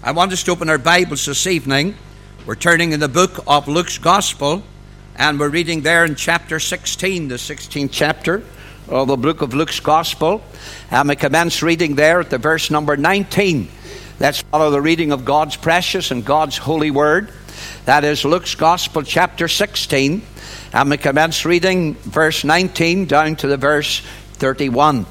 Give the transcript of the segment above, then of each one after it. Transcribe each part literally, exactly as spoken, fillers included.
I want us to open our Bibles this evening. We're turning in the book of Luke's Gospel, and we're reading there in chapter sixteen, the sixteenth chapter of the book of Luke's Gospel. And we commence reading there at the verse number nineteen. Let's follow the reading of God's precious and God's holy word. That is Luke's Gospel, chapter sixteen. And we commence reading verse nineteen down to the verse thirty-one.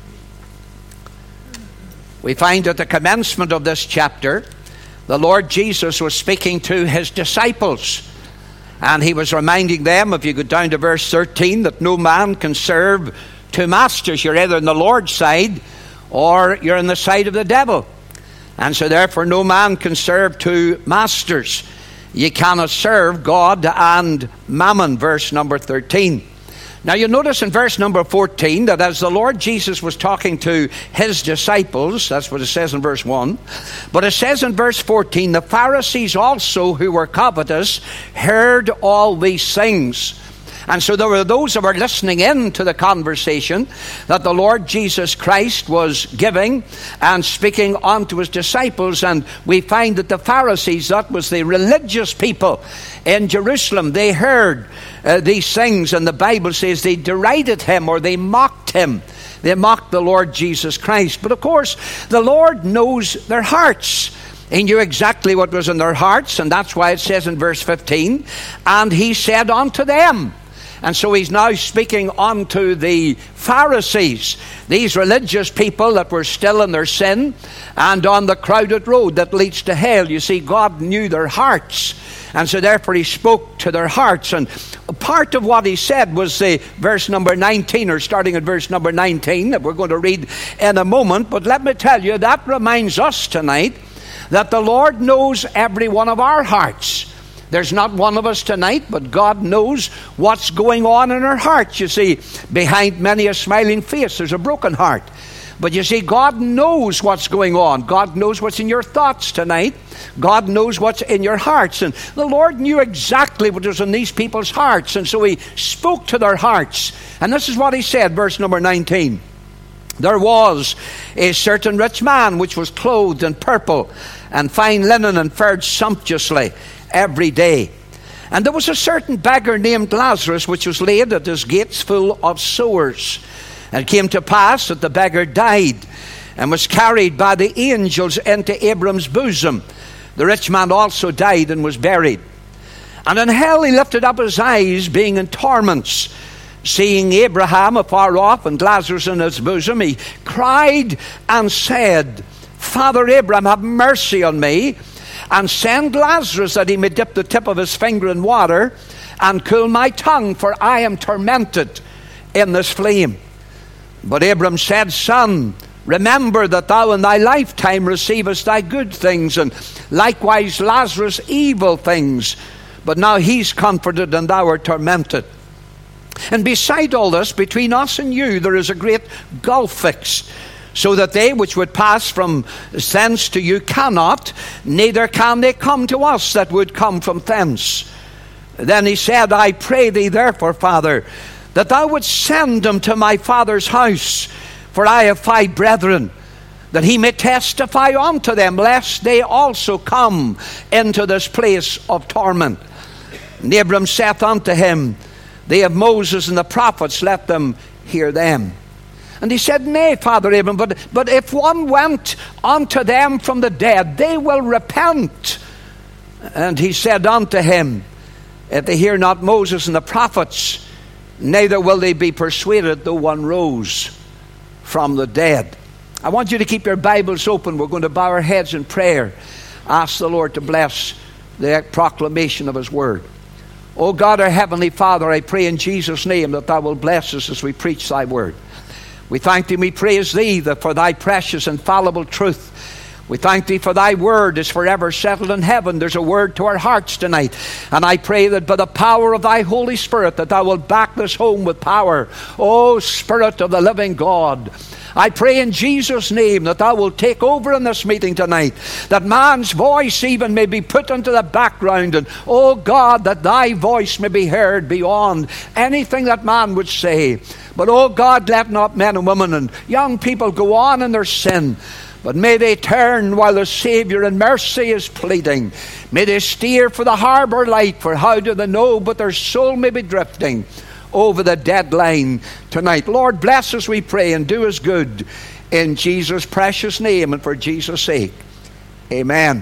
We find at the commencement of this chapter, the Lord Jesus was speaking to his disciples. And he was reminding them, if you go down to verse thirteen, that no man can serve two masters. You're either on the Lord's side or you're on the side of the devil. And so therefore no man can serve two masters. You cannot serve God and mammon, verse number thirteen. Now you'll notice in verse number fourteen that as the Lord Jesus was talking to his disciples, that's what it says in verse one, but it says in verse fourteen, the Pharisees also who were covetous heard all these things. And so there were those that were listening in to the conversation that the Lord Jesus Christ was giving and speaking unto his disciples. And we find that the Pharisees, that was the religious people in Jerusalem, they heard uh, these things, and the Bible says they derided him or they mocked him. They mocked the Lord Jesus Christ. But of course, the Lord knows their hearts. He knew exactly what was in their hearts, and that's why it says in verse fifteen, and he said unto them. And so he's now speaking unto the Pharisees, these religious people that were still in their sin and on the crowded road that leads to hell. You see, God knew their hearts, and so therefore he spoke to their hearts. And part of what he said was the verse number nineteen, or starting at verse number nineteen, that we're going to read in a moment. But let me tell you, that reminds us tonight that the Lord knows every one of our hearts. There's not one of us tonight, but God knows what's going on in our hearts. You see, behind many a smiling face, there's a broken heart. But you see, God knows what's going on. God knows what's in your thoughts tonight. God knows what's in your hearts. And the Lord knew exactly what was in these people's hearts. And so he spoke to their hearts. And this is what he said, verse number nineteen. There was a certain rich man which was clothed in purple and fine linen and fared sumptuously every day. And there was a certain beggar named Lazarus, which was laid at his gates full of sores. And it came to pass that the beggar died and was carried by the angels into Abram's bosom. The rich man also died and was buried. And in hell he lifted up his eyes, being in torments, seeing Abraham afar off and Lazarus in his bosom. He cried and said, Father Abraham, have mercy on me, and send Lazarus that he may dip the tip of his finger in water and cool my tongue, for I am tormented in this flame. But Abram said, Son, remember that thou in thy lifetime receivest thy good things, and likewise Lazarus evil things. But now he's comforted and thou art tormented. And beside all this, between us and you there is a great gulf fixed, so that they which would pass from thence to you cannot, neither can they come to us that would come from thence. Then he said, I pray thee therefore, Father, that thou wouldst send them to my father's house, for I have five brethren, that he may testify unto them, lest they also come into this place of torment. And Abram saith unto him, They have Moses and the prophets, let them hear them. And he said, Nay, Father Abraham, but, but if one went unto them from the dead, they will repent. And he said unto him, If they hear not Moses and the prophets, neither will they be persuaded, though one rose from the dead. I want you to keep your Bibles open. We're going to bow our heads in prayer. Ask the Lord to bless the proclamation of his word. O God, our heavenly Father, I pray in Jesus' name that thou wilt bless us as we preach thy word. We thank thee, we praise thee that for thy precious infallible truth. We thank thee for thy word is forever settled in heaven. There's a word to our hearts tonight. And I pray that by the power of thy Holy Spirit that thou wilt back this home with power. O Spirit of the living God, I pray in Jesus' name that thou wilt take over in this meeting tonight, that man's voice even may be put into the background, and oh God, that thy voice may be heard beyond anything that man would say. But oh God, let not men and women and young people go on in their sin, But may they turn while the Savior in mercy is pleading. May they steer for the harbour light, for how do they know but their soul may be drifting over the dead line tonight. Lord, bless us, we pray, and do us good in Jesus' precious name and for Jesus' sake. Amen.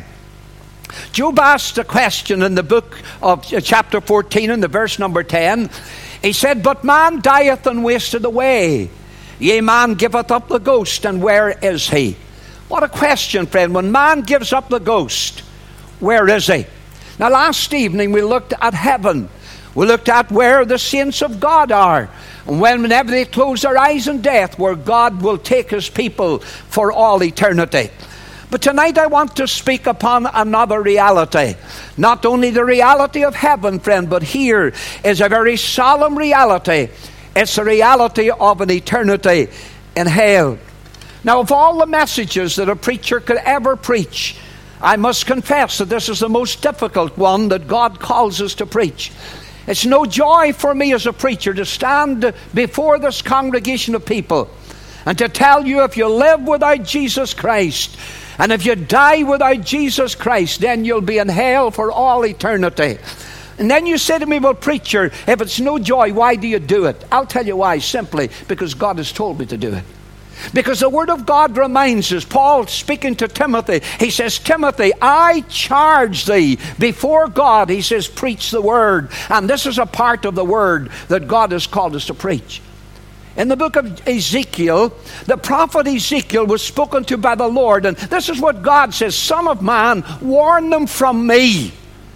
Job asked a question in the book of chapter fourteen and the verse number ten. He said, but man dieth and wasteth away. Yea, man giveth up the ghost, and where is he? What a question, friend. When man gives up the ghost, where is he? Now, last evening we looked at heaven. We looked at where the saints of God are. And whenever they close their eyes in death, where God will take his people for all eternity. But tonight I want to speak upon another reality. Not only the reality of heaven, friend, but here is a very solemn reality. It's the reality of an eternity in hell. Now, of all the messages that a preacher could ever preach, I must confess that this is the most difficult one that God calls us to preach. It's no joy for me as a preacher to stand before this congregation of people and to tell you, if you live without Jesus Christ, and if you die without Jesus Christ, then you'll be in hell for all eternity. And then you say to me, well, preacher, if it's no joy, why do you do it? I'll tell you why. Simply because God has told me to do it. Because the Word of God reminds us, Paul speaking to Timothy, he says, Timothy, I charge thee before God, he says, preach the Word. And this is a part of the Word that God has called us to preach. In the book of Ezekiel, the prophet Ezekiel was spoken to by the Lord. And this is what God says, Son of man, warn them from me.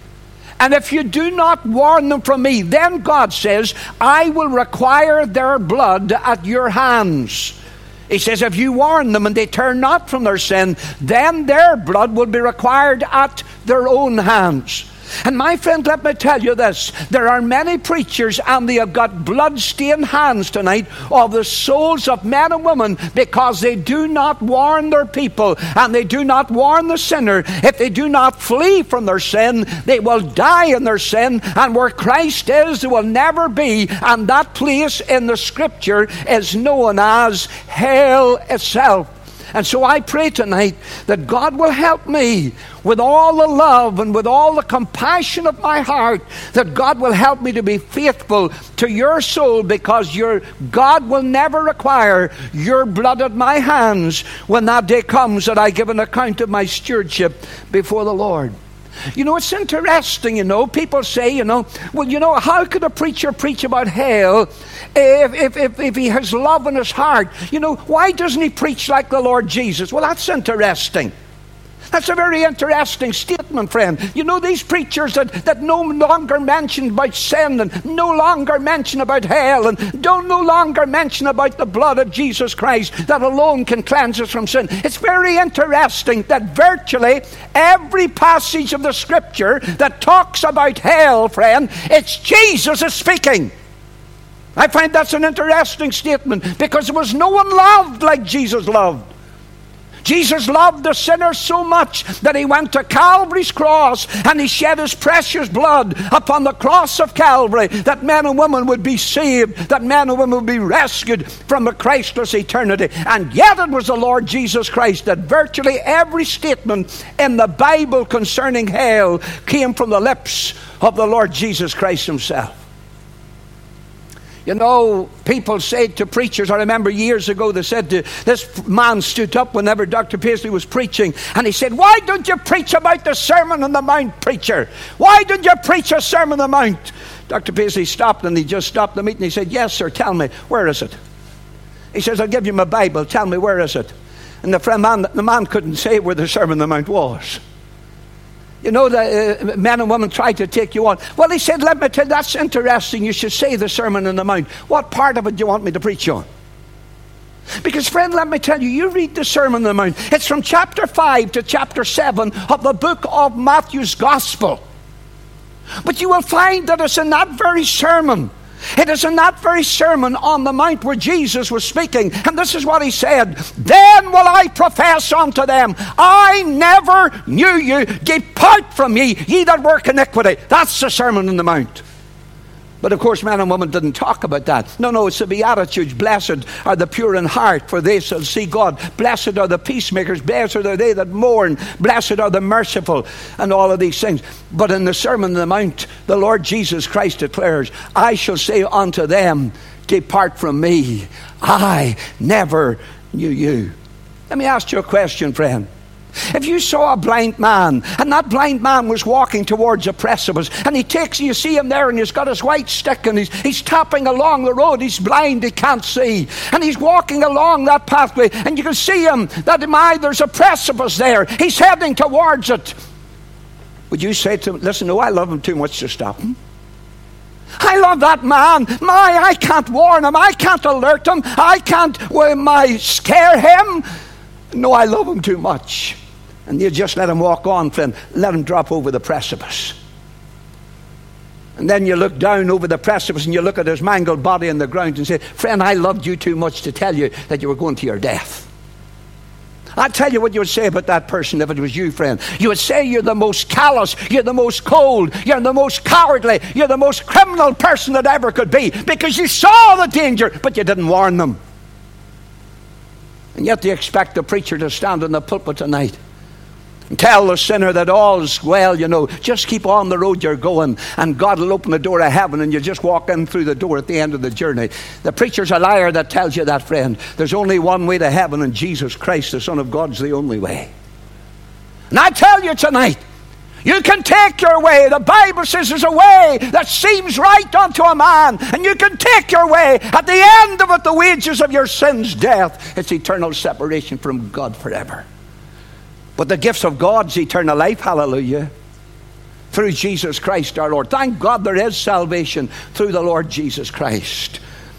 And if you do not warn them from me, then God says, I will require their blood at your hands. He says, if you warn them and they turn not from their sin, then their blood will be required at their own hands. And my friend, let me tell you this. There are many preachers, and they have got blood-stained hands tonight of the souls of men and women, because they do not warn their people, and they do not warn the sinner. If they do not flee from their sin, they will die in their sin, and where Christ is, they will never be. And that place in the Scripture is known as hell itself. And so I pray tonight that God will help me with all the love and with all the compassion of my heart, that God will help me to be faithful to your soul, because your God will never require your blood at my hands when that day comes that I give an account of my stewardship before the Lord. You know, it's interesting, you know, people say, you know, well, you know, how could a preacher preach about hell if, if, if, if he has love in his heart? You know, why doesn't he preach like the Lord Jesus? Well, that's interesting. That's a very interesting statement, friend. You know, these preachers that, that no longer mention about sin, and no longer mention about hell, and don't no longer mention about the blood of Jesus Christ that alone can cleanse us from sin. It's very interesting that virtually every passage of the Scripture that talks about hell, friend, it's Jesus is speaking. I find that's an interesting statement, because there was no one loved like Jesus loved. Jesus loved the sinner so much that he went to Calvary's cross, and he shed his precious blood upon the cross of Calvary, that men and women would be saved, that men and women would be rescued from a Christless eternity. And yet it was the Lord Jesus Christ that virtually every statement in the Bible concerning hell came from the lips of the Lord Jesus Christ himself. You know, people say to preachers, I remember years ago they said to, this man stood up whenever Doctor Paisley was preaching, and he said, why don't you preach about the Sermon on the Mount, preacher? Why don't you preach a Sermon on the Mount? Doctor Paisley stopped, and he just stopped the meeting. He said, yes, sir, tell me, where is it? He says, I'll give you my Bible, tell me, where is it? And the, friend man, the man couldn't say where the Sermon on the Mount was. You know, the uh, men and women try to take you on. Well, he said, let me tell you, that's interesting. You should say the Sermon on the Mount. What part of it do you want me to preach on? Because, friend, let me tell you, you read the Sermon on the Mount. It's from chapter five to chapter seven of the book of Matthew's Gospel. But you will find that it's in that very sermon, it is in that very sermon on the mount where Jesus was speaking. And this is what he said. Then will I profess unto them, I never knew you. Depart from me, ye that work iniquity. That's the Sermon on the Mount. But of course, men and women didn't talk about that. No, no, it's the Beatitudes. Blessed are the pure in heart, for they shall see God. Blessed are the peacemakers. Blessed are they that mourn. Blessed are the merciful, and all of these things. But in the Sermon on the Mount, the Lord Jesus Christ declares, I shall say unto them, depart from me. I never knew you. Let me ask you a question, friend. If you saw a blind man, and that blind man was walking towards a precipice, and he takes, you see him there, and he's got his white stick, and he's, he's tapping along the road, he's blind, he can't see, and he's walking along that pathway, and you can see him, that my, there's a precipice there, he's heading towards it. Would you say to him, listen, no, I love him too much to stop him? I love that man. My, I can't warn him, I can't alert him, I can't, well, my, scare him. No, I love him too much. And you just let him walk on, friend. Let him drop over the precipice. And then you look down over the precipice and you look at his mangled body on the ground and say, friend, I loved you too much to tell you that you were going to your death. I'll tell you what you would say about that person if it was you, friend. You would say you're the most callous, you're the most cold, you're the most cowardly, you're the most criminal person that ever could be, because you saw the danger, but you didn't warn them. And yet they expect the preacher to stand in the pulpit tonight and tell the sinner that all's well, you know, just keep on the road you're going, and God will open the door of heaven, and you just walk in through the door at the end of the journey. The preacher's a liar that tells you that, friend. There's only one way to heaven, and Jesus Christ, the Son of God's the only way. And I tell you tonight, you can take your way. The Bible says there's a way that seems right unto a man, and you can take your way. At the end of it, the wages of your sin's death. It's eternal separation from God forever. But the gifts of God's eternal life, hallelujah, through Jesus Christ our Lord. Thank God there is salvation through the Lord Jesus Christ.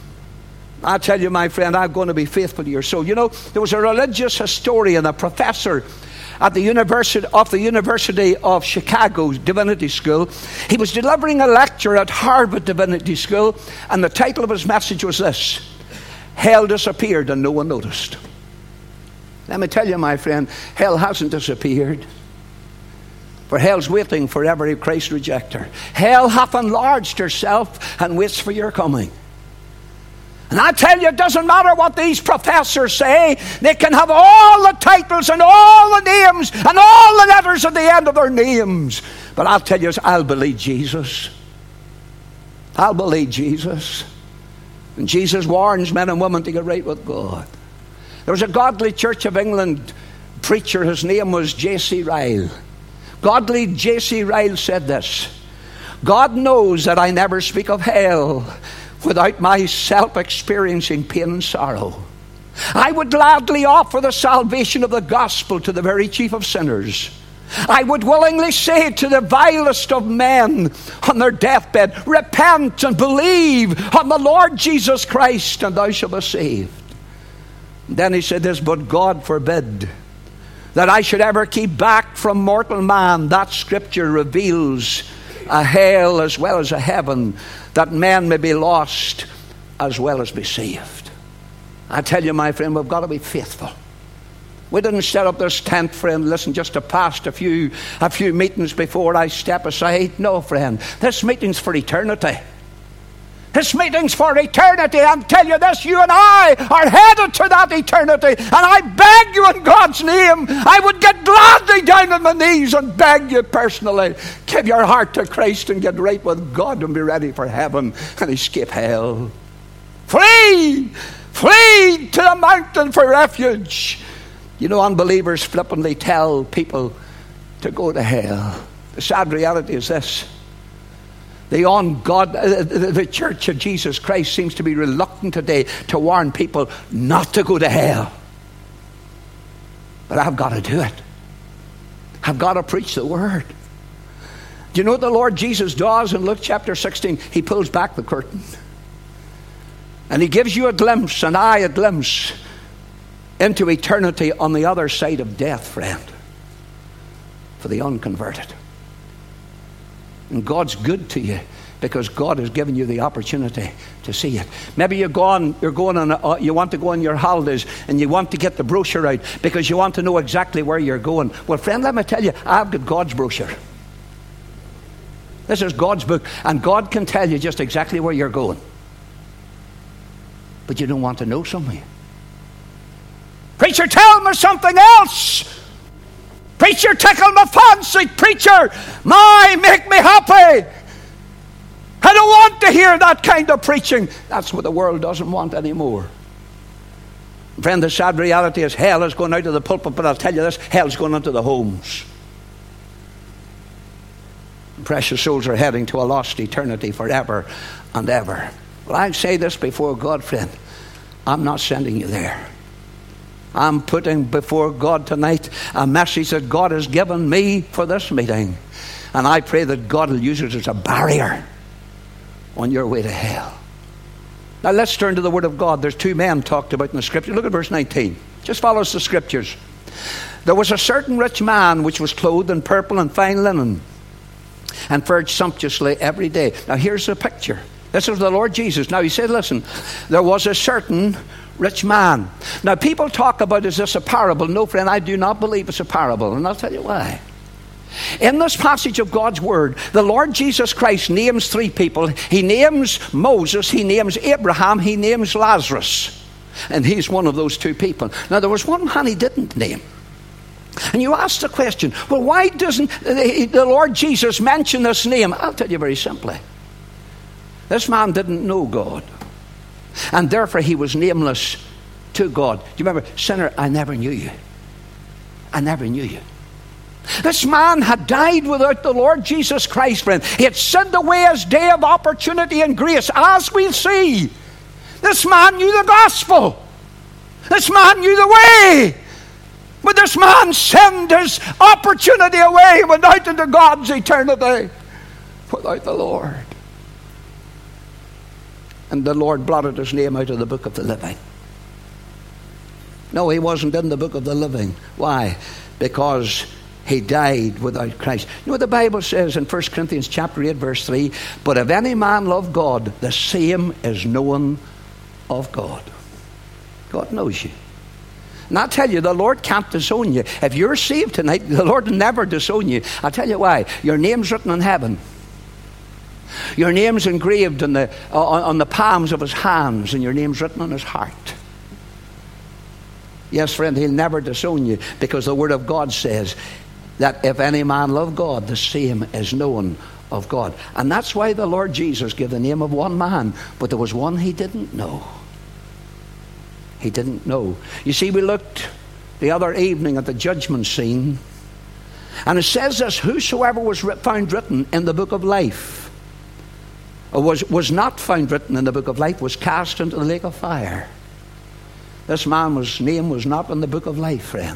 I tell you, my friend, I'm going to be faithful to your soul. You know, there was a religious historian, a professor at the University of the University of Chicago Divinity School. He was delivering a lecture at Harvard Divinity School, and the title of his message was this: Hell disappeared and no one noticed. Let me tell you, my friend, hell hasn't disappeared. For hell's waiting for every Christ rejecter. Hell hath enlarged herself and waits for your coming. And I tell you, it doesn't matter what these professors say. They can have all the titles and all the names and all the letters at the end of their names. But I'll tell you, I'll believe Jesus. I'll believe Jesus. And Jesus warns men and women to get right with God. There was a godly Church of England preacher. His name was J C Ryle. Godly J C Ryle said this: God knows that I never speak of hell without myself experiencing pain and sorrow. I would gladly offer the salvation of the gospel to the very chief of sinners. I would willingly say to the vilest of men on their deathbed, repent and believe on the Lord Jesus Christ, and thou shalt be saved. Then he said this: but God forbid that I should ever keep back from mortal man. That scripture reveals a hell as well as a heaven, that men may be lost as well as be saved. I tell you, my friend, we've got to be faithful. We didn't set up this tent, friend, listen, just to pass a few, a few meetings before I step aside. No, friend, this meeting's for eternity. This meeting's for eternity. And tell you this, you and I are headed to that eternity. And I beg you in God's name, I would get gladly down on my knees and beg you personally, give your heart to Christ and get right with God and be ready for heaven and escape hell. Flee! Flee to the mountain for refuge. You know, unbelievers flippantly tell people to go to hell. The sad reality is this: The on God, uh, the Church of Jesus Christ seems to be reluctant today to warn people not to go to hell. But I've got to do it. I've got to preach the word. Do you know what the Lord Jesus does in Luke chapter sixteen? He pulls back the curtain. And he gives you a glimpse, and I a glimpse, into eternity on the other side of death, friend, for the unconverted. And God's good to you because God has given you the opportunity to see it. Maybe you're going, you're going on, a, you want to go on your holidays and you want to get the brochure out because you want to know exactly where you're going. Well, friend, let me tell you, I've got God's brochure. This is God's book, and God can tell you just exactly where you're going. But you don't want to know something. Preacher, tell me something else. Preacher, tickle my fancy. Preacher, my, make me happy. I don't want to hear that kind of preaching. That's what the world doesn't want anymore. Friend, the sad reality is hell is going out of the pulpit, but I'll tell you this, hell's going into the homes. Precious souls are heading to a lost eternity forever and ever. Well, I say this before God, friend. I'm not sending you there. I'm putting before God tonight a message that God has given me for this meeting. And I pray that God will use it as a barrier on your way to hell. Now let's turn to the Word of God. There's two men talked about in the Scripture. Look at verse nineteen. Just follows the Scriptures. There was a certain rich man which was clothed in purple and fine linen, and fared sumptuously every day. Now here's the picture. This is the Lord Jesus. Now he said, listen, there was a certain rich man. Now people talk about, is this a parable? No, friend, I do not believe it's a parable, and I'll tell you why. In this passage of God's Word, the Lord Jesus Christ names three people. He names Moses, he names Abraham, he names Lazarus. And he's one of those two people. Now there was one man he didn't name. And you ask the question, well, why doesn't the Lord Jesus mention this name? I'll tell you very simply. This man didn't know God, and therefore he was nameless to God. Do you remember, sinner, I never knew you. I never knew you. This man had died without the Lord Jesus Christ, friend. He had sinned away his day of opportunity and grace, as we'll see. This man knew the gospel. This man knew the way. But this man sinned his opportunity away, went out into God's eternity without the Lord. And the Lord blotted his name out of the book of the living. No, he wasn't in the book of the living. Why? Because he died without Christ. You know what the Bible says in First Corinthians chapter eight, verse three? But if any man love God, the same is known of God. God knows you. And I'll tell you, the Lord can't disown you. If you're saved tonight, the Lord will never disown you. I'll tell you why. Your name's written in heaven. Your name's engraved on the, on, on the palms of his hands, and your name's written on his heart. Yes, friend, he'll never disown you, because the Word of God says that if any man love God, the same is known of God. And that's why the Lord Jesus gave the name of one man, but there was one he didn't know. He didn't know. You see, we looked the other evening at the judgment scene, and it says this: whosoever was found written in the book of life, or was, was not found written in the book of life, was cast into the lake of fire. This man's name was not in the book of life, friend.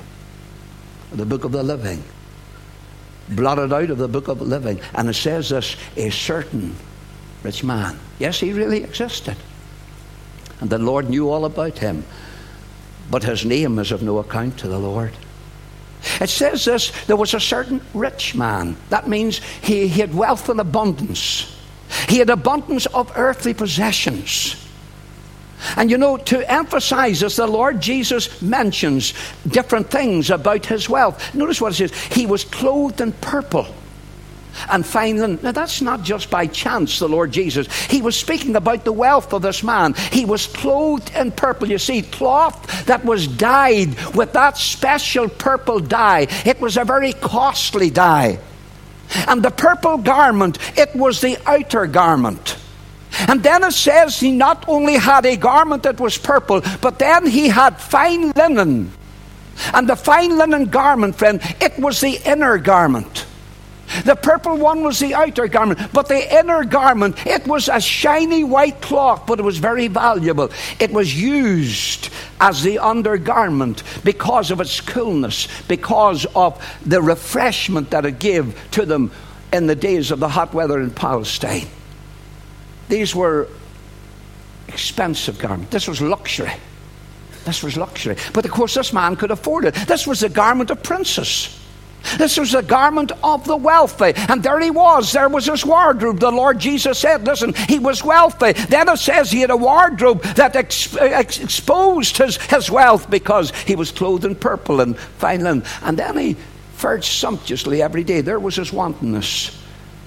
The book of the living. Blotted out of the book of the living. And it says this: a certain rich man. Yes, he really existed. And the Lord knew all about him. But his name is of no account to the Lord. It says this: there was a certain rich man. That means he, he had wealth in abundance. He had abundance of earthly possessions. And you know, to emphasize this, the Lord Jesus mentions different things about his wealth. Notice what it says: he was clothed in purple and fine linen. Now that's not just by chance, the Lord Jesus. He was speaking about the wealth of this man. He was clothed in purple. You see, cloth that was dyed with that special purple dye. It was a very costly dye. And the purple garment, it was the outer garment. And then it says he not only had a garment that was purple, but then he had fine linen. And the fine linen garment, friend, it was the inner garment. The purple one was the outer garment, but the inner garment, it was a shiny white cloth, but it was very valuable. It was used as the undergarment because of its coolness, because of the refreshment that it gave to them in the days of the hot weather in Palestine. These were expensive garments. This was luxury. This was luxury. But of course this man could afford it. This was the garment of princes. This was the garment of the wealthy. And there he was. There was his wardrobe. The Lord Jesus said, listen, he was wealthy. Then it says he had a wardrobe that ex- ex- exposed his, his wealth, because he was clothed in purple and fine linen. And then he fared sumptuously every day. There was his wantonness.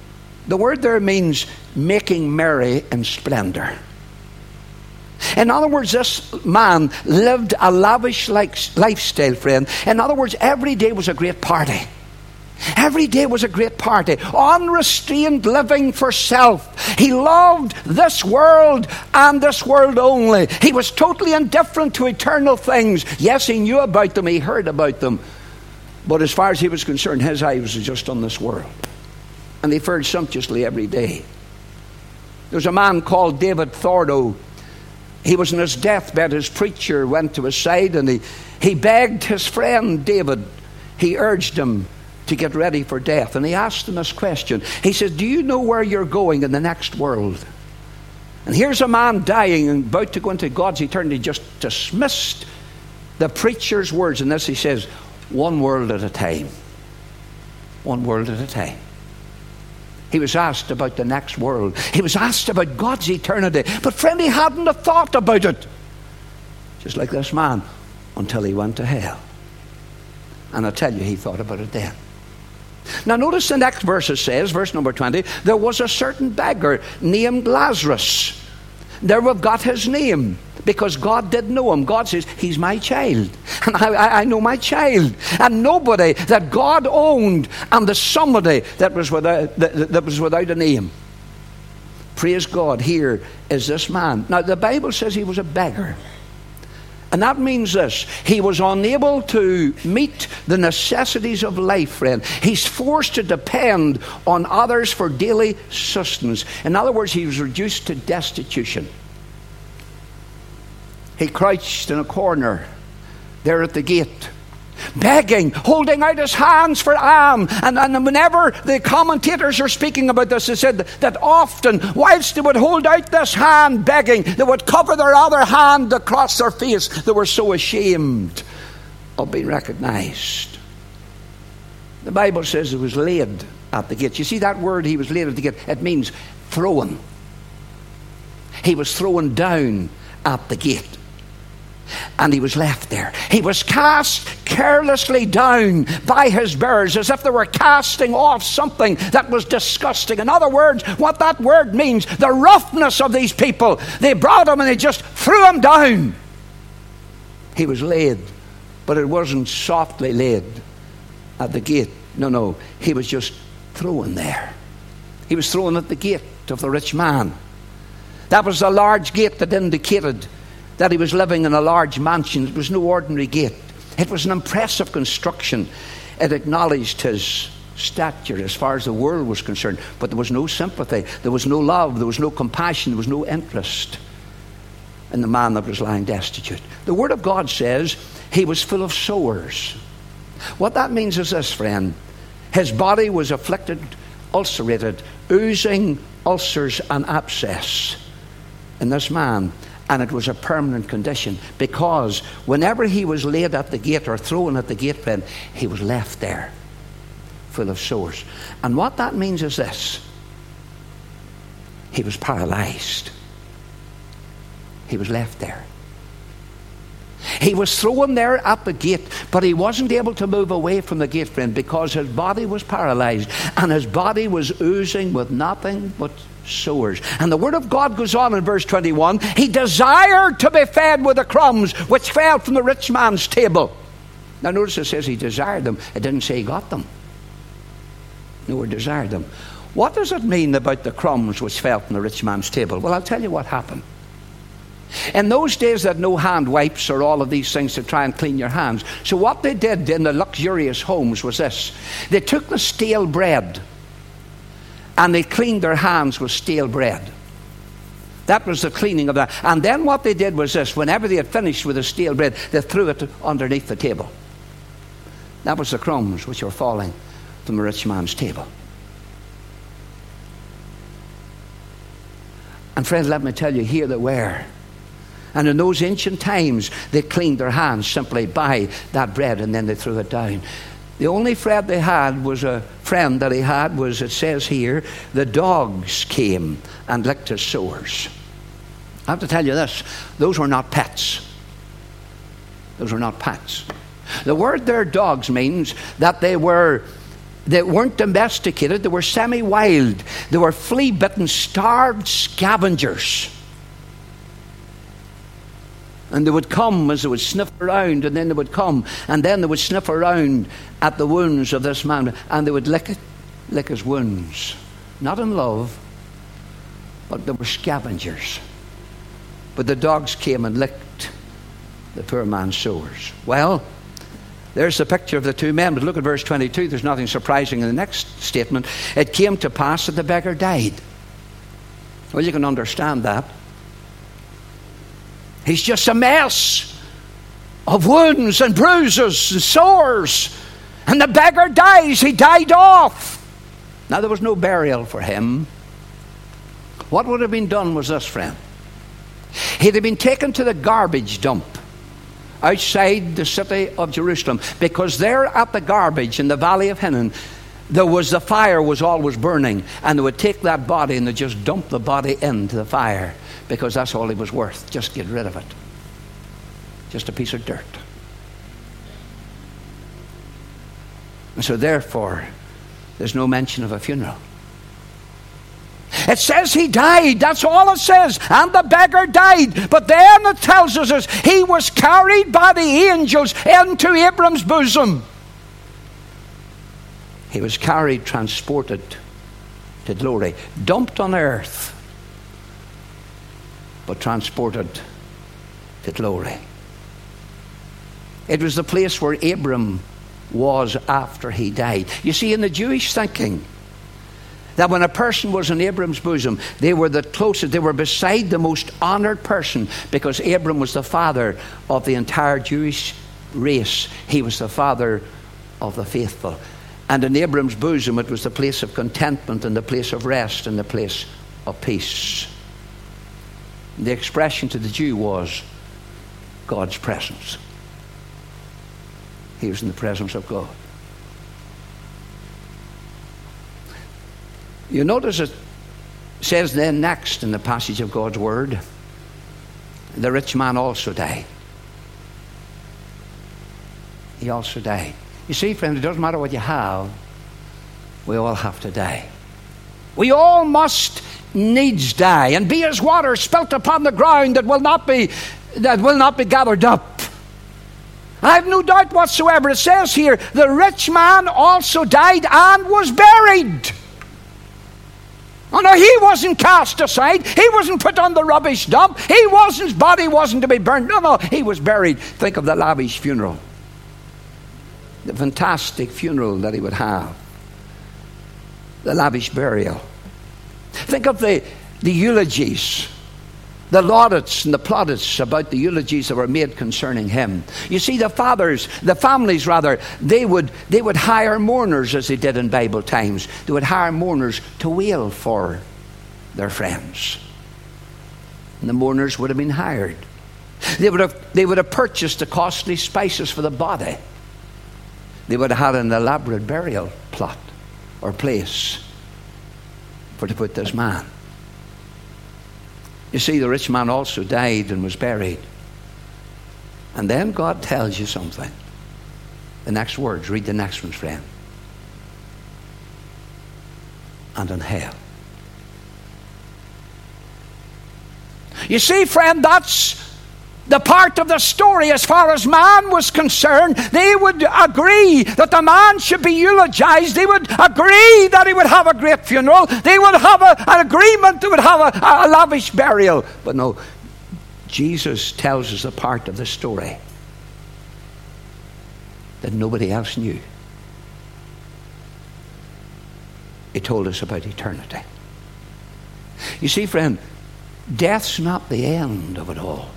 The word there means making merry in splendor. In other words, this man lived a lavish lifestyle, friend. In other words, every day was a great party. Every day was a great party. Unrestrained living for self. He loved this world and this world only. He was totally indifferent to eternal things. Yes, he knew about them. He heard about them. But as far as he was concerned, his eyes was just on this world. And he fared sumptuously every day. There was a man called David Thordo. He was on his deathbed. His preacher went to his side and he, he begged his friend David. He urged him to get ready for death. And he asked him this question. He said, do you know where you're going in the next world? And here's a man dying and about to go into God's eternity, just dismissed the preacher's words. And this he says, one world at a time. One world at a time. He was asked about the next world. He was asked about God's eternity. But friend, he hadn't a thought about it. Just like this man, until he went to hell. And I tell you, he thought about it then. Now notice the next verse. It says, verse number twenty, there was a certain beggar named Lazarus. There we've got his name, because God did know him. God says, he's my child. And I, I know my child. And nobody that God owned, and the somebody that was without, that, that was without a name. Praise God, here is this man. Now the Bible says he was a beggar. And that means this: he was unable to meet the necessities of life, friend. He's forced to depend on others for daily sustenance. In other words, he was reduced to destitution. He crouched in a corner there at the gate, begging, holding out his hands for alms. And, and whenever the commentators are speaking about this, they said that often, whilst they would hold out this hand begging, they would cover their other hand across their face. They were so ashamed of being recognized. The Bible says it was laid at the gate. You see that word, he was laid at the gate, it means thrown. He was thrown down at the gate. And he was left there. He was cast carelessly down by his bearers, as if they were casting off something that was disgusting. In other words, what that word means, the roughness of these people. They brought him and they just threw him down. He was laid, but it wasn't softly laid at the gate. No, no, he was just thrown there. He was thrown at the gate of the rich man. That was a large gate that indicated that he was living in a large mansion. It was no ordinary gate. It was an impressive construction. It acknowledged his stature as far as the world was concerned. But there was no sympathy. There was no love. There was no compassion. There was no interest in the man that was lying destitute. The Word of God says he was full of sores. What that means is this, friend. His body was afflicted, ulcerated, oozing ulcers and abscess in this man. And it was a permanent condition, because whenever he was laid at the gate or thrown at the gate, friend, he was left there full of sores. And what that means is this: he was paralyzed. He was left there. He was thrown there at the gate, but he wasn't able to move away from the gate, friend, because his body was paralyzed and his body was oozing with nothing but sores. And the Word of God goes on in verse twenty-one. He desired to be fed with the crumbs which fell from the rich man's table. Now notice it says he desired them. It didn't say he got them. No, he desired them. What does it mean about the crumbs which fell from the rich man's table? Well, I'll tell you what happened. In those days, they had no hand wipes or all of these things to try and clean your hands. So what they did in the luxurious homes was this: they took the stale bread and they cleaned their hands with stale bread. That was the cleaning of that. And then what they did was this: whenever they had finished with the stale bread, they threw it underneath the table. That was the crumbs which were falling from the rich man's table. And friend, let me tell you, here they were. And in those ancient times, they cleaned their hands simply by that bread, and then they threw it down. The only friend they had was a friend that he had was, it says here, the dogs came and licked his sores. I have to tell you this: those were not pets. Those were not pets. The word there, dogs, means that they were They weren't domesticated. They were semi-wild. They were flea-bitten, starved scavengers. And they would come as they would sniff around, and then they would come, and then they would sniff around at the wounds of this man, and they would lick it, lick his wounds. Not in love, but they were scavengers. But the dogs came and licked the poor man's sores. Well, there's the picture of the two men. But look at verse twenty-two. There's nothing surprising in the next statement. It came to pass that the beggar died. Well, you can understand that. He's just a mess of wounds and bruises and sores. And the beggar dies. He died off. Now, there was no burial for him. What would have been done was this, friend. He'd have been taken to the garbage dump outside the city of Jerusalem, because there at the garbage in the valley of Hinnom, there was the fire was always burning, and they would take that body and they just dump the body into the fire, because that's all he was worth. Just get rid of it. Just a piece of dirt. And so therefore, there's no mention of a funeral. It says he died. That's all it says. And the beggar died. But then it tells us this, he was carried by the angels into Abram's bosom. He was carried, transported to glory. Dumped on earth, but transported to glory. It was the place where Abram was after he died. You see, in the Jewish thinking, that when a person was in Abram's bosom, they were the closest, they were beside the most honored person, because Abram was the father of the entire Jewish race. He was the father of the faithful. And in Abram's bosom, it was the place of contentment and the place of rest and the place of peace. The expression to the Jew was God's presence. He was in the presence of God. You notice it says then next in the passage of God's word, the rich man also died. He also died. You see, friend, it doesn't matter what you have, we all have to die. We all must needs die and be as water spilt upon the ground that will not be that will not be gathered up. I have no doubt whatsoever. It says here, the rich man also died and was buried. Oh no, he wasn't cast aside. He wasn't put on the rubbish dump. He wasn't, his body wasn't to be burned. No, no, he was buried. Think of the lavish funeral. The fantastic funeral that he would have. The lavish burial. Think of the, the eulogies, the laudits and the plaudits about the eulogies that were made concerning him. You see, the fathers, the families rather, they would they would hire mourners, as they did in Bible times. They would hire mourners to wail for their friends. And the mourners would have been hired. They would have they would have purchased the costly spices for the body. They would have had an elaborate burial plot or place for to put this man. You see, the rich man also died and was buried. And then God tells you something. The next words, read the next ones, friend. And in hell. You see, friend, that's the part of the story as far as man was concerned. They would agree that the man should be eulogized. They would agree that he would have a great funeral. They would have a, an agreement. They would have a, a lavish burial. But no, Jesus tells us a part of the story that nobody else knew. He told us about eternity. You see, friend, death's not the end of it all.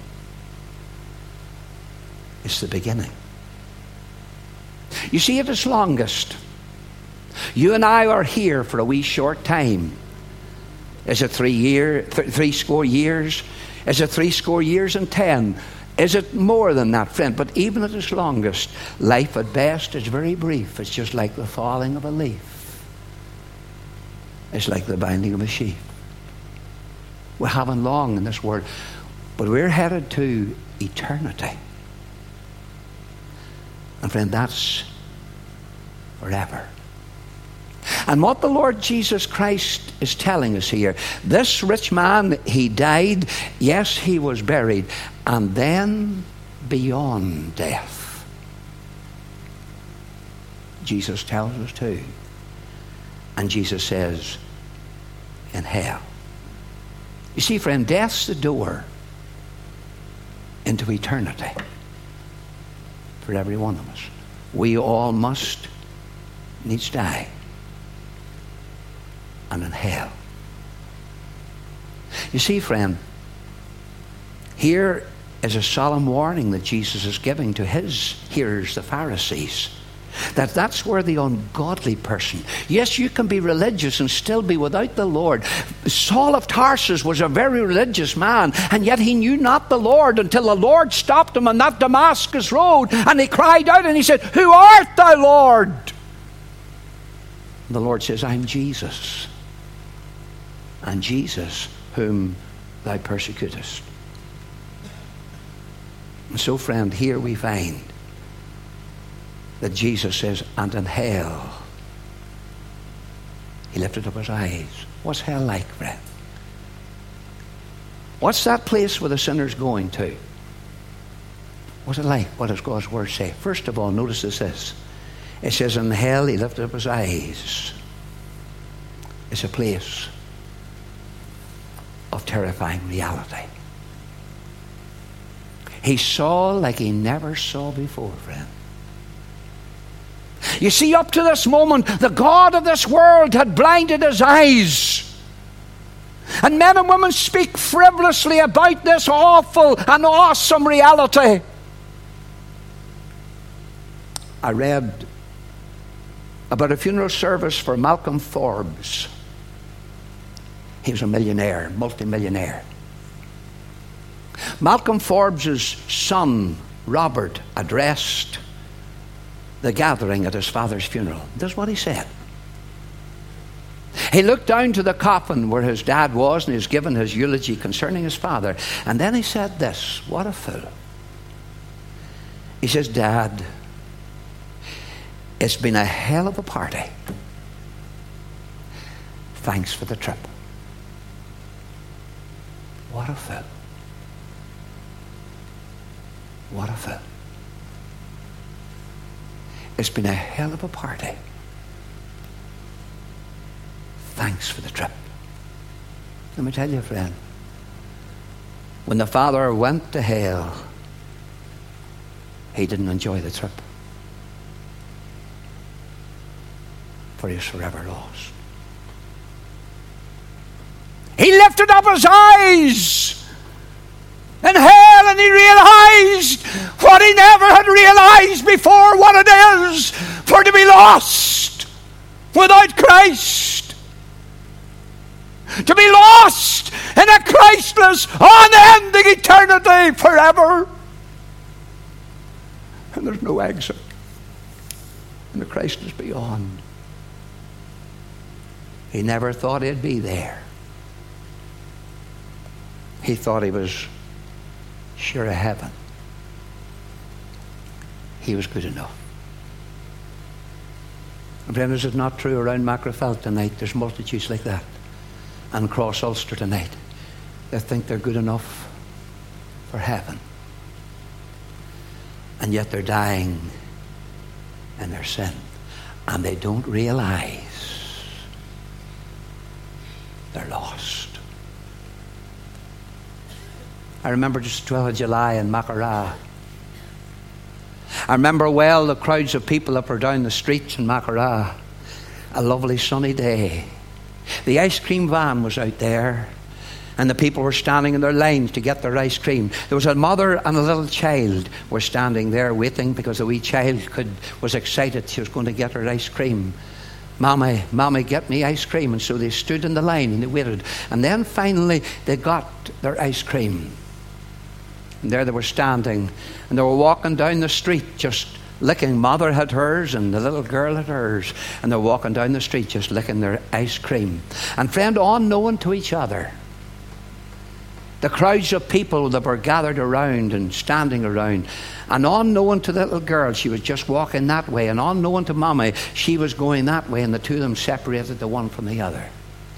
It's the beginning. You see, at its longest, you and I are here for a wee short time. Is it three year, th- three score years? Is it three score years and ten? Is it more than that, friend? But even at its longest, life at best is very brief. It's just like the falling of a leaf. It's like the binding of a sheep. We haven't long in this world, but we're headed to eternity. And friend, that's forever. And what the Lord Jesus Christ is telling us here, this rich man, he died, yes, he was buried, and then beyond death, Jesus tells us too. And Jesus says, in hell. You see, friend, death's the door into eternity for every one of us. We all must needs die. And in hell. You see, friend, here is a solemn warning that Jesus is giving to his hearers, the Pharisees. That that's where the ungodly person, yes, you can be religious and still be without the Lord. Saul of Tarsus was a very religious man, and yet he knew not the Lord until the Lord stopped him on that Damascus road, and he cried out and he said, "Who art thou, Lord?" And the Lord says, "I'm Jesus, and Jesus whom thou persecutest." And so, friend, here we find that Jesus says, and in hell, he lifted up his eyes. What's hell like, friend? What's that place where the sinner's going to? What's it like? What does God's word say? First of all, notice this. It says, in hell, he lifted up his eyes. It's a place of terrifying reality. He saw like he never saw before, friend. You see, up to this moment, the God of this world had blinded his eyes. And men and women speak frivolously about this awful and awesome reality. I read about a funeral service for Malcolm Forbes. He was a millionaire, multimillionaire. Malcolm Forbes' son, Robert, addressed the gathering at his father's funeral. This is what he said. He looked down to the coffin where his dad was, and he was given his eulogy concerning his father. And then he said this, what a fool. He says, "Dad, it's been a hell of a party. Thanks for the trip." What a fool. What a fool. It's been a hell of a party. Thanks for the trip. Let me tell you, friend, when the father went to hell, he didn't enjoy the trip, for he was forever lost. He lifted up his eyes in hell, and he realized what he never had realized before, what it is for to be lost without Christ, to be lost in a Christless, unending eternity forever, and there's no exit, and the Christless beyond. He never thought he'd be there. He thought he was sure of heaven. He was good enough. And friends, is it not true around Macrofell tonight? There's multitudes like that. And Cross Ulster tonight that think they're good enough for heaven. And yet they're dying in their sin. And they don't realize they're lost. I remember just twelfth of July in Macará. I remember well the crowds of people that were down the streets in Macará. A lovely sunny day. The ice cream van was out there, and the people were standing in their lines to get their ice cream. There was a mother and a little child were standing there waiting because the wee child could was excited. She was going to get her ice cream. Mommy, Mommy, get me ice cream. And so they stood in the line and they waited. And then finally they got their ice cream. And there they were standing, and they were walking down the street just licking. Mother had hers and the little girl had hers, and they're walking down the street just licking their ice cream. And friend, unknown to each other, the crowds of people that were gathered around and standing around. And unknown to the little girl, she was just walking that way. And unknown to Mommy, she was going that way. And the two of them separated, the one from the other.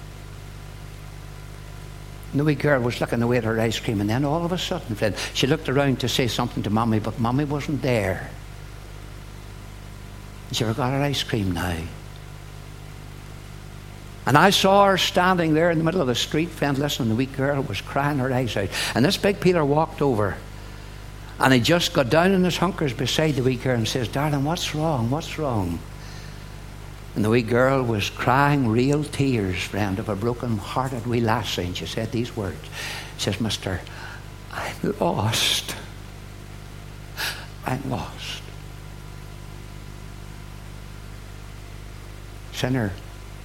And the wee girl was looking away at her ice cream. And then all of a sudden, friend, she looked around to say something to Mommy, but Mommy wasn't there. She forgot her ice cream now. And I saw her standing there in the middle of the street, friend, listening. The wee girl was crying her eyes out. And this big Peter walked over. And he just got down in his hunkers beside the wee girl and says, "Darling, what's wrong? What's wrong?" And the wee girl was crying real tears, friend, of a broken-hearted wee lassie. And she said these words. She says, "Mister, I'm lost. I'm lost." Sinner,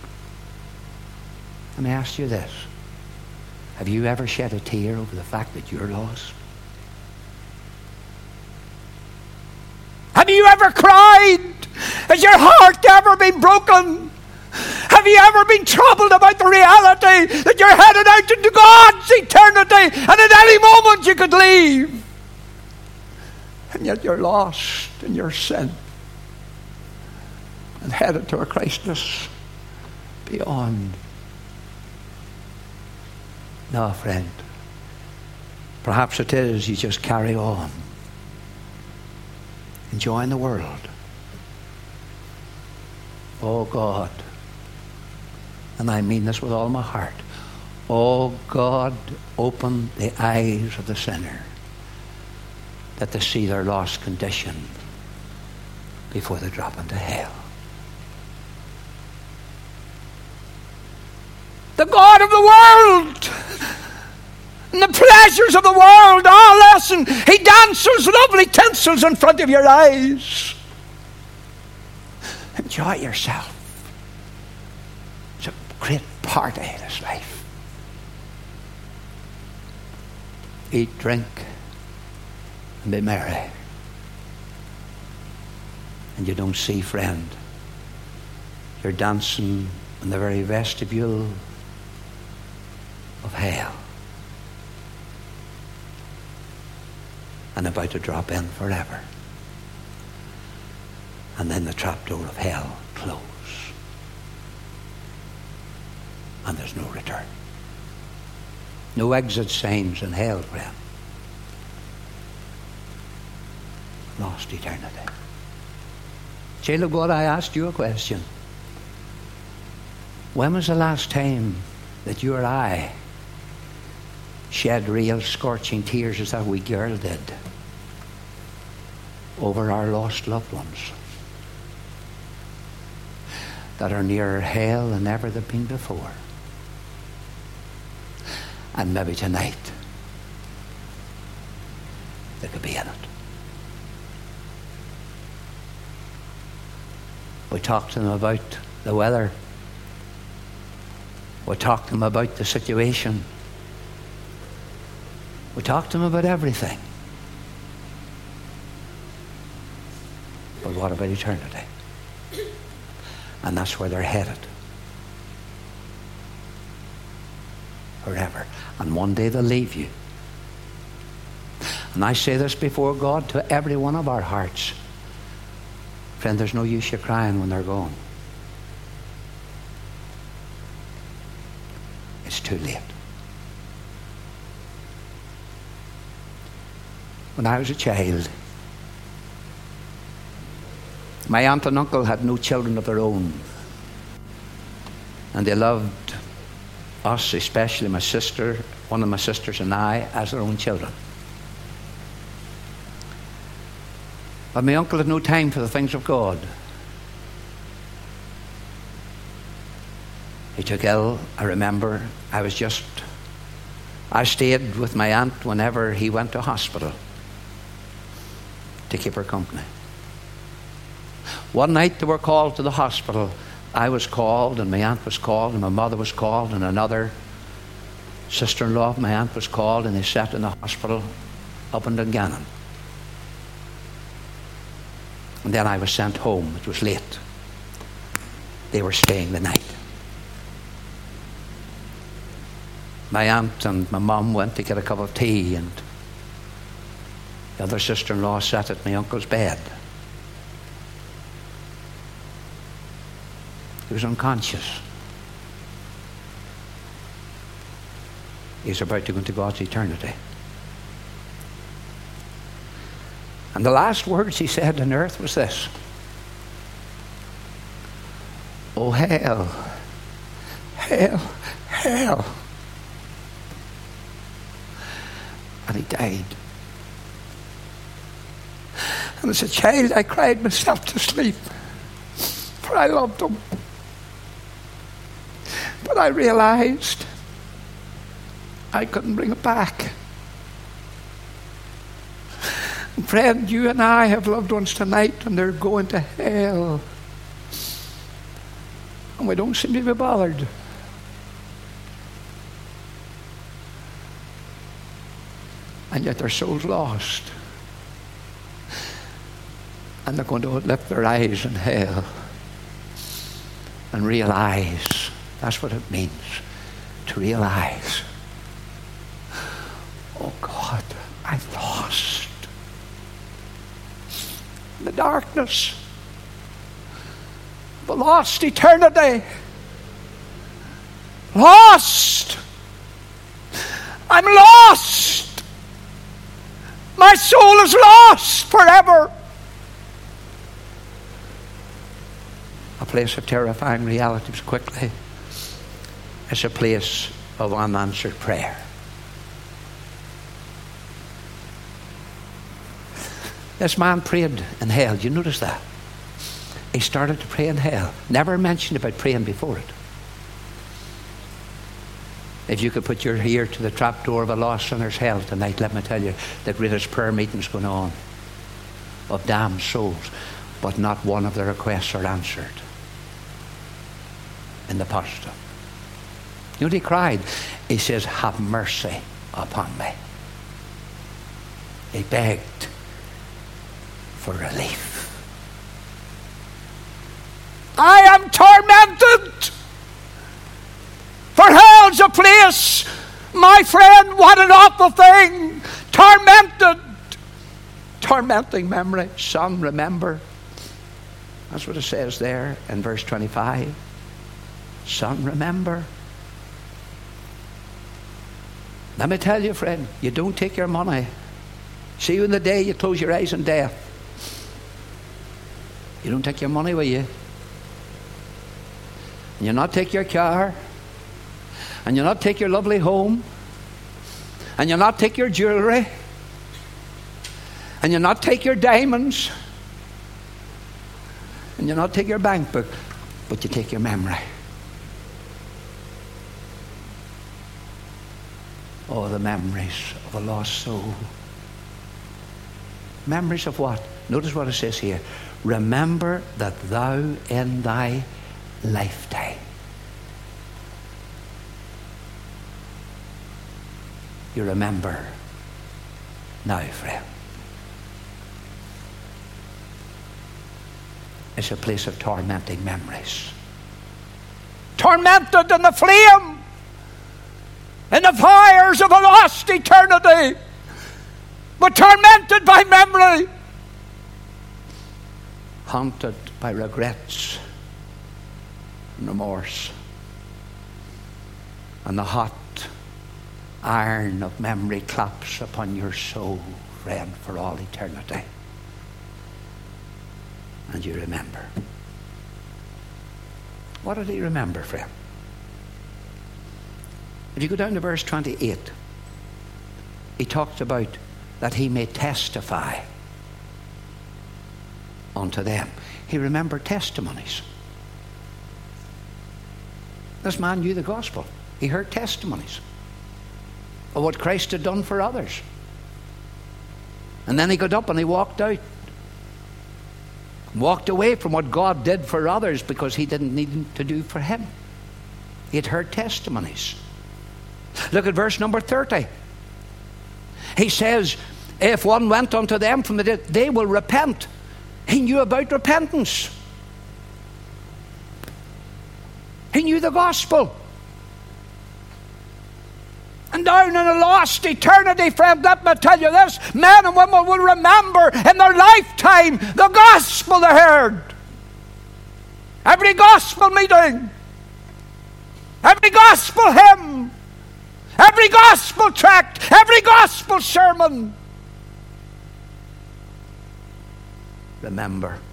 let me ask you this. Have you ever shed a tear over the fact that you're lost? Have you ever cried? Has your heart ever been broken? Have you ever been troubled about the reality that you're headed out into God's eternity and at any moment you could leave? And yet you're lost in your sin and headed to a Christless beyond. No, friend. Perhaps it is you just carry on, enjoying the world. Oh God, and I mean this with all my heart, oh God, open the eyes of the sinner that they see their lost condition before they drop into hell. The God of the world and the pleasures of the world, ah, listen, he dances lovely tinsels in front of your eyes. Enjoy yourself. It's a great part of this life. Eat, drink, and be merry. And you don't see, friend, you're dancing in the very vestibule of hell and about to drop in forever. And then the trapdoor of hell close. And there's no return. No exit signs in hell, friend. Lost eternity. Caleb, what I asked you a question. When was the last time that you or I shed real scorching tears as that wee girl did over our lost loved ones that are nearer hell than ever they've been before? And maybe tonight they could be in it. We talked to them about the weather. We talked to them about the situation. We talked to them about everything. But what about eternity? And that's where they're headed. Forever. And one day they'll leave you. And I say this before God to every one of our hearts. Friend, there's no use you crying when they're gone. It's too late. When I was a child, my aunt and uncle had no children of their own. And they loved us, especially my sister, one of my sisters and I, as their own children. But my uncle had no time for the things of God. He took ill, I remember. I was just, I stayed with my aunt whenever he went to hospital to keep her company. One night they were called to the hospital. I was called, and my aunt was called, and my mother was called, and another sister-in-law of my aunt was called, and they sat in the hospital up in Dungannon. And then I was sent home. It was late. They were staying the night. my aunt and my mum went to get a cup of tea, and the other sister-in-law sat at my uncle's bed. He was unconscious. He's about to go into God's eternity. And the last words he said on earth was this: "Oh, hell, hell, hell." And he died. And as a child, I cried myself to sleep, for I loved him. But I realized I couldn't bring it back. And friend, you and I have loved ones tonight, and they're going to hell. And we don't seem to be bothered. And yet their soul's lost. And they're going to lift their eyes in hell and realize, that's what it means, to realize, oh God, I'm lost. In the darkness, the lost eternity. Lost. I'm lost. My soul is lost forever. A place of terrifying realities quickly. It's a place of unanswered prayer. This man prayed in hell. Do you notice that? He started to pray in hell. Never mentioned about praying before it. If you could put your ear to the trap door of a lost sinner's hell tonight, let me tell you, the greatest prayer meeting's going on of damned souls, but not one of the requests are answered in the positive. You know what he cried? He says, "Have mercy upon me." He begged for relief. I am tormented. For hell's a place, my friend, what an awful thing. Tormented. Tormenting memory. Son, remember. That's what it says there in verse twenty-five. Son, remember. Let me tell you, friend, you don't take your money. See you in the day you close your eyes in death. You don't take your money with you. And you not take your car. And you not take your lovely home. And you not take your jewelry. And you not take your diamonds. And you not take your bank book. But you take your memory. Oh, the memories of a lost soul. Memories of what? Notice what it says here. Remember that thou in thy lifetime. You remember now, friend. It's a place of tormenting memories. Tormented in the flame, in the fires of a lost eternity, but tormented by memory, haunted by regrets and remorse, and the hot iron of memory claps upon your soul, friend, for all eternity. And you remember. What did he remember, friend? If you go down to verse twenty-eight, he talks about that he may testify unto them. He remembered testimonies. This man knew the gospel. He heard testimonies of what Christ had done for others. And then he got up and he walked out. Walked away from what God did for others because he didn't need to do for him. He had heard testimonies. Look at verse number thirty. He says, if one went unto them from the dead, they will repent. He knew about repentance. He knew the gospel. And down in a lost eternity, friend, let me tell you this, men and women will remember in their lifetime the gospel they heard. Every gospel meeting, every gospel hymn, every gospel tract, every gospel sermon. Remember,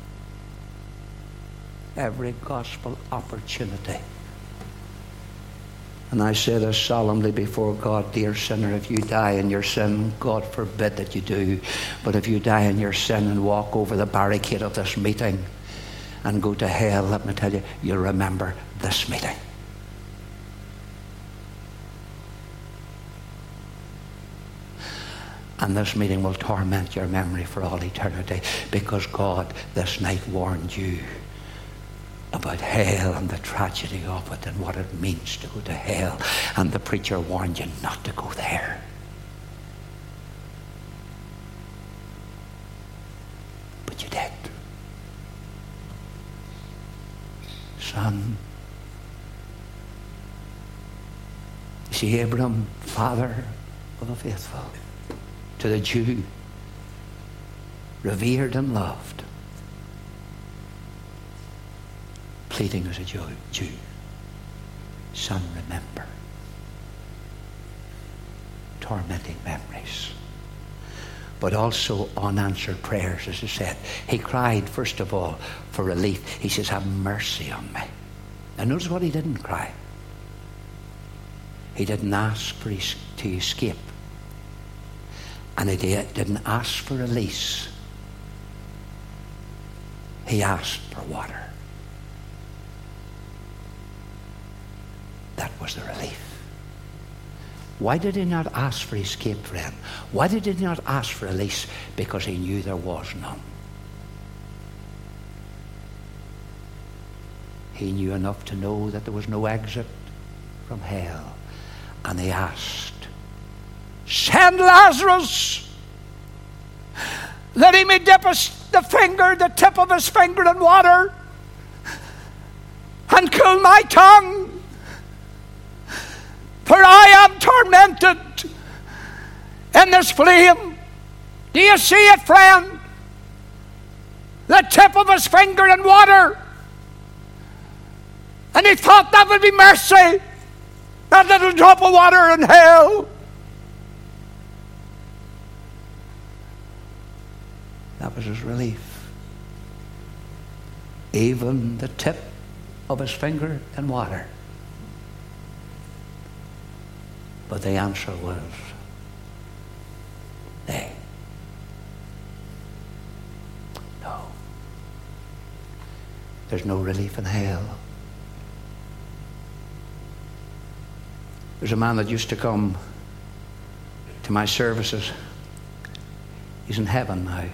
every gospel opportunity. And I say this solemnly before God, dear sinner, if you die in your sin, God forbid that you do, but if you die in your sin and walk over the barricade of this meeting and go to hell, let me tell you, you'll remember this meeting. And this meeting will torment your memory for all eternity, because God this night warned you about hell and the tragedy of it and what it means to go to hell. And the preacher warned you not to go there. But you did. Son, you see, Abraham, father of the faithful, to the Jew, revered and loved, pleading as a Jew, Jew, son, remember. Tormenting memories. But also unanswered prayers, as I said. He cried, first of all, for relief. He says, have mercy on me. Now notice what he didn't cry. He didn't ask for his, to escape. And he didn't ask for release. He asked for water. That was the relief. Why did he not ask for escape, friend? Why did he not ask for release? Because he knew there was none. He knew enough to know that there was no exit from hell. And he asked, send Lazarus, that he may dip his, the finger, the tip of his finger in water and cool my tongue. For I am tormented in this flame. Do you see it, friend? The tip of his finger in water. And he thought that would be mercy. That little drop of water in hell. That was his relief. Even the tip of his finger in water. But the answer was, nay. No. There's no relief in hell. There's a man that used to come to my services. He's in heaven now.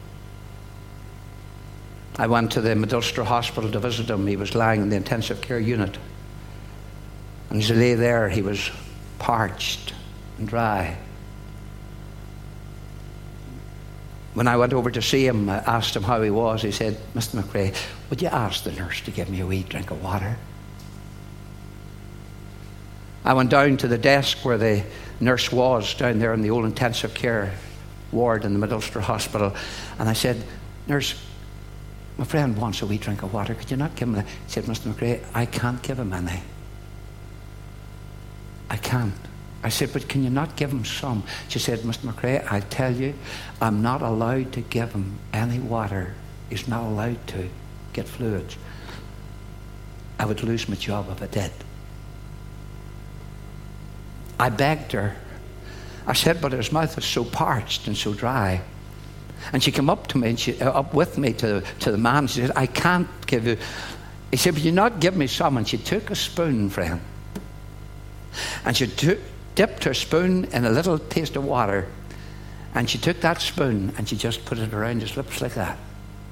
I went to the Middlesbrough Hospital to visit him. He was lying in the intensive care unit. And as he lay there, he was parched and dry. When I went over to see him, I asked him how he was. He said, Mister McRae, would you ask the nurse to give me a wee drink of water? I went down to the desk where the nurse was, down there in the old intensive care ward in the Middlesbrough Hospital, and I said, nurse, my friend wants a wee drink of water. Could you not give him a... He said, Mister McRae, I can't give him any. I can't. I said, but can you not give him some? She said, Mister McRae, I tell you, I'm not allowed to give him any water. He's not allowed to get fluids. I would lose my job if I did. I begged her. I said, but his mouth is so parched and so dry. And she came up to me, and she, uh, up with me to, to the man. She said, I can't give you... He said, but you not give me some? And she took a spoon, friend. And she took, dipped her spoon in a little taste of water, and she took that spoon and she just put it around his lips like that.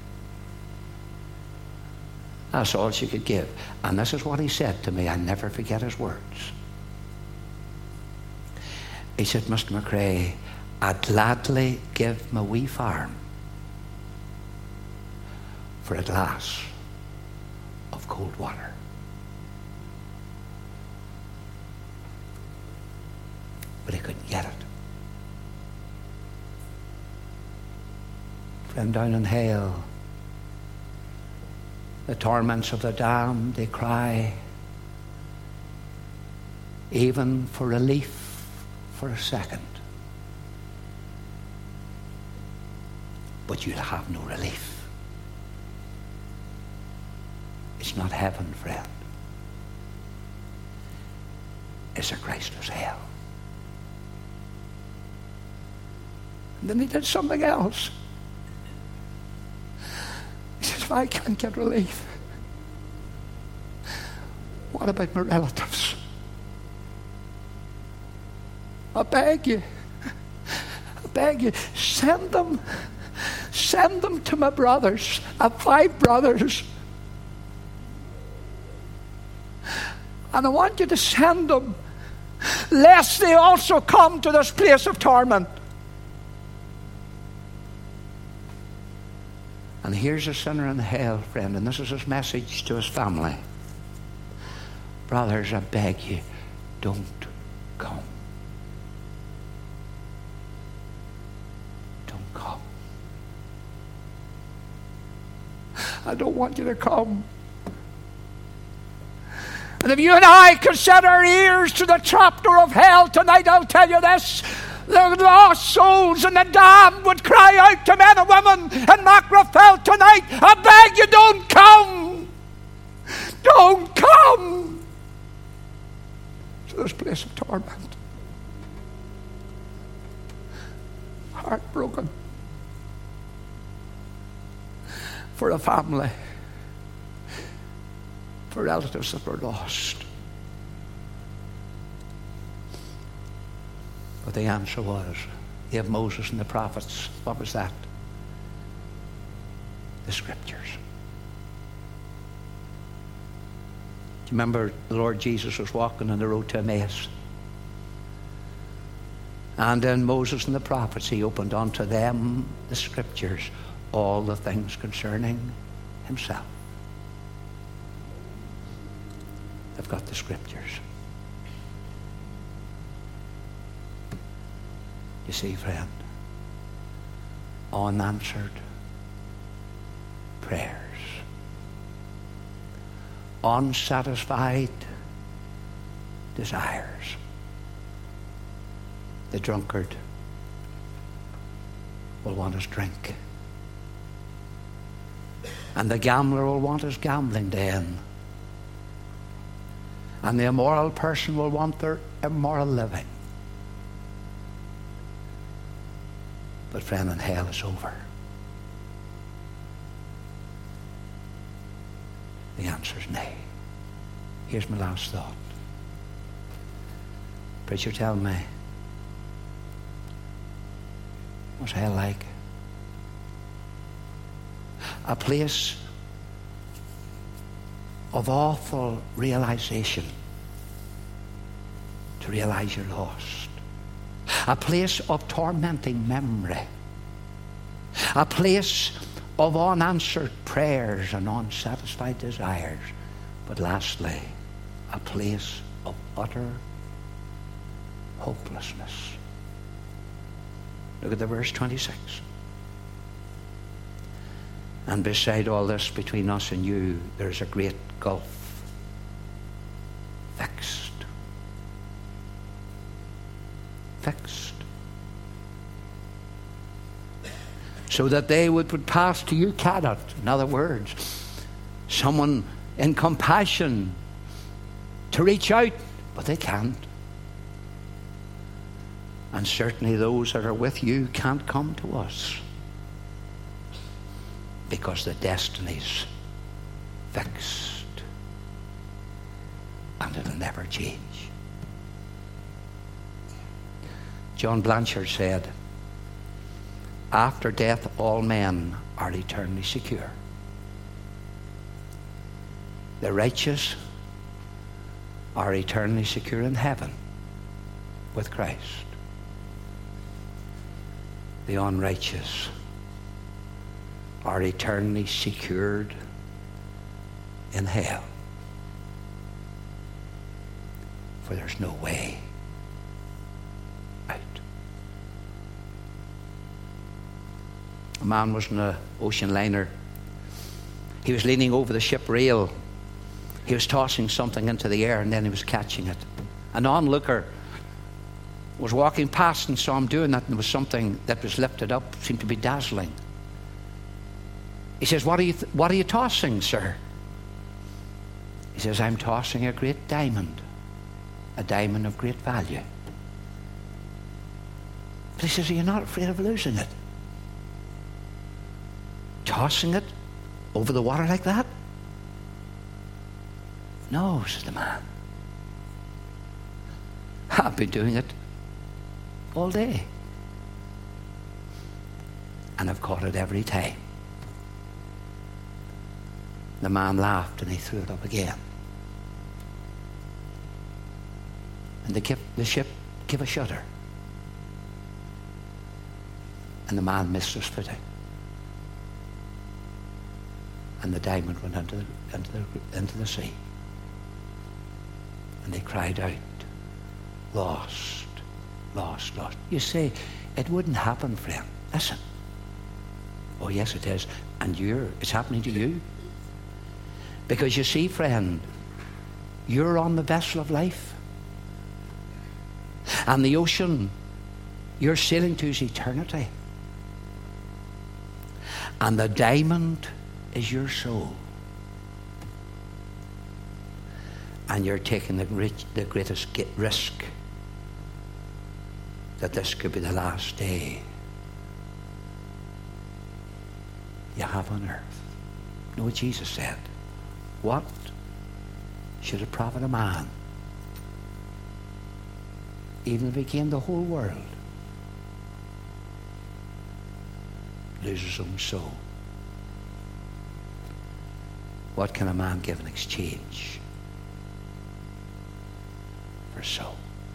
That's all she could give. And this is what he said to me. I never forget his words. He said, Mister McRae, I'd gladly give my wee farm for a glass of cold water. get it. Friend, down in hell, the torments of the damned, they cry even for relief for a second. But you'll have no relief. It's not heaven, friend. It's a Christless hell. And then he did something else. He says, if I can't get relief, what about my relatives? I beg you, I beg you, send them, send them to my brothers. I have five brothers. And I want you to send them, lest they also come to this place of torment. And here's a sinner in hell, friend, and this is his message to his family. Brothers, I beg you, don't come. Don't come. I don't want you to come. And if you and I could set our ears to the trapdoor of hell tonight, I'll tell you this: the lost souls and the damned would cry out to men and women in Macrofell tonight, I beg you, don't come. Don't come to this place of torment. Heartbroken for a family, for relatives that were lost. But the answer was, you have Moses and the prophets. What was that? The Scriptures. Do you remember the Lord Jesus was walking on the road to Emmaus? And in Moses and the prophets, he opened unto them the Scriptures, all the things concerning himself. They've got the Scriptures. You see, friend, unanswered prayers, unsatisfied desires. The drunkard will want his drink, and the gambler will want his gambling den, and the immoral person will want their immoral living. But friend, in hell is over. The answer is nay. Here's my last thought. Preacher, tell me, what's hell like? A place of awful realization, to realize you're lost. A place of tormenting memory. A place of unanswered prayers and unsatisfied desires. But lastly, a place of utter hopelessness. Look at the verse twenty-six. And beside all this, between us and you, there's a great gulf fixed. Fixed. So that they would put pass to you cannot. In other words, someone in compassion to reach out, but they can't. And certainly those that are with you can't come to us, because the destiny's fixed and it'll never change. John Blanchard said, after death all men are eternally secure. The righteous are eternally secure in heaven with Christ. The unrighteous are eternally secured in hell, for there's no way out. man was in an ocean liner. He was leaning over the ship rail. He was tossing something into the air, and then he was catching it. An onlooker was walking past and saw him doing that, and there was something that was lifted up, seemed to be dazzling. He says, what are you, th- what are you tossing, sir? He says, I'm tossing a great diamond, a diamond of great value. But he says, are you not afraid of losing it? Tossing it over the water like that? No, says the man. I've been doing it all day. And I've caught it every time. The man laughed and he threw it up again. And the, kip, the ship gave a shudder. And the man missed his footing. And the diamond went into the, into the, into the sea. And they cried out, lost, lost, lost. You say, it wouldn't happen, friend. Listen. Oh, yes, it is. And you're, it's happening to you. Because you see, friend, you're on the vessel of life. And the ocean you're sailing to is eternity. And the diamond is your soul. And you're taking the, great, the greatest risk that this could be the last day you have on earth. You know what Jesus said? What should it profit a man even if he gained the whole world, lose his own soul? What can a man give in exchange for soul?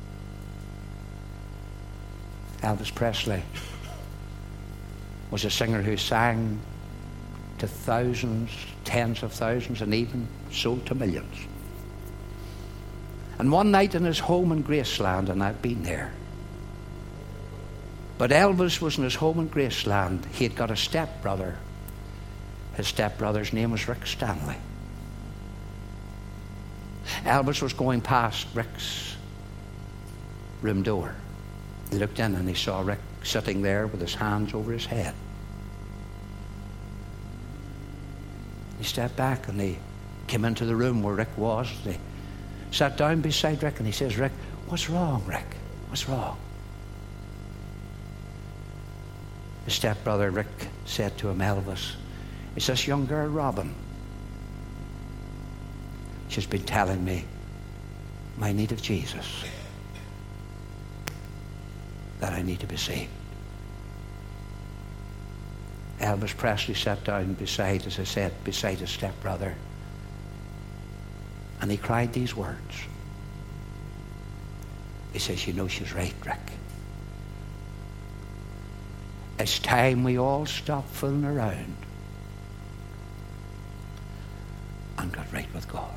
Elvis Presley was a singer who sang to thousands, tens of thousands, and even sold to millions. And one night in his home in Graceland, and I've been there, but Elvis was in his home in Graceland. He had got a stepbrother. His stepbrother's name was Rick Stanley. Elvis was going past Rick's room door. He looked in and he saw Rick sitting there with his hands over his head. He stepped back and he came into the room where Rick was. He sat down beside Rick and he says, Rick, what's wrong, Rick? What's wrong? His stepbrother Rick said to him, Elvis, it's this young girl, Robin. She's been telling me my need of Jesus, that I need to be saved. Elvis Presley sat down beside, as I said, beside his stepbrother, and he cried these words. He says, you know, she's right, Rick. It's time we all stop fooling around and got right with God.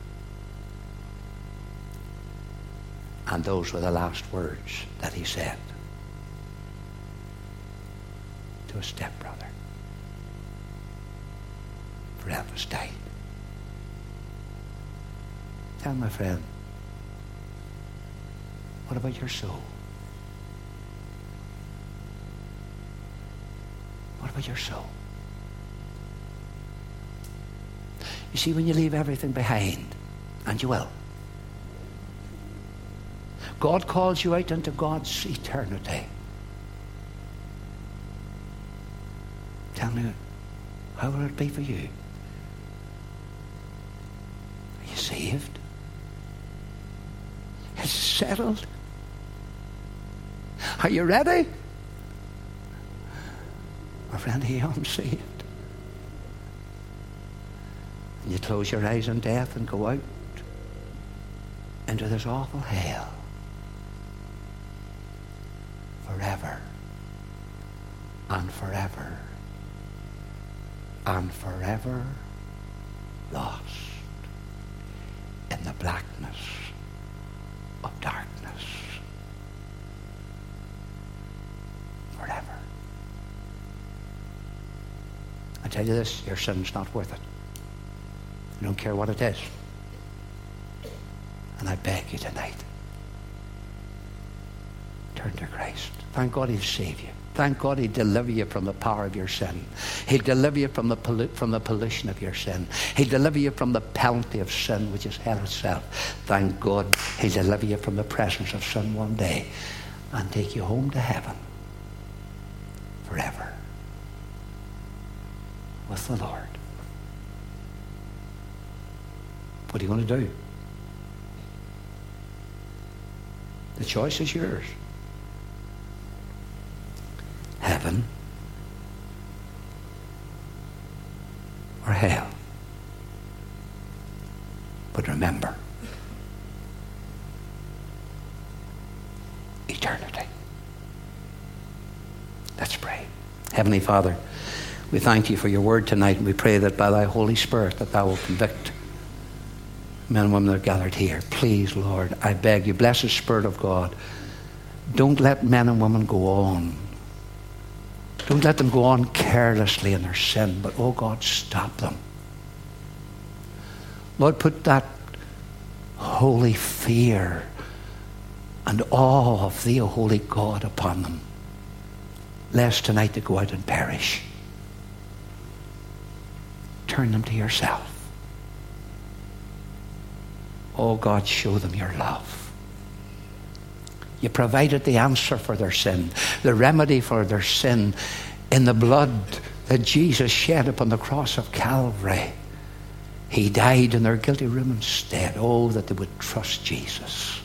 And those were the last words that he said to his stepbrother. For Elvis died. Tell my friend, what about your soul? What about your soul? You see, when you leave everything behind, and you will, God calls you out into God's eternity. Tell me, how will it be for you? Are you saved? Is it settled? Are you ready? My friend, here I'm saved. And you close your eyes on death and go out into this awful hell. Forever and forever and forever lost in the blackness of darkness. Forever. tell you this, your sin's not worth it. I don't care what it is. And I beg you tonight, turn to Christ. Thank God he'll save you. Thank God he'll deliver you from the power of your sin. He'll deliver you from the, pollu- from the pollution of your sin. He'll deliver you from the penalty of sin, which is hell itself. Thank God he'll deliver you from the presence of sin one day and take you home to heaven forever with the Lord. What are you going to do? The choice is yours. Heaven or hell. But remember, eternity. Let's pray. Heavenly Father, we thank you for your word tonight, and we pray that by thy Holy Spirit that thou will convict men and women that are gathered here. Please, Lord, I beg you, bless the Spirit of God. Don't let men and women go on. Don't let them go on carelessly in their sin, but, oh God, stop them. Lord, put that holy fear and awe of thee, O holy God, upon them, lest tonight they go out and perish. Turn them to yourself. Oh God, show them your love. You provided the answer for their sin, the remedy for their sin in the blood that Jesus shed upon the cross of Calvary. He died in their guilty room instead. Oh, that they would trust Jesus.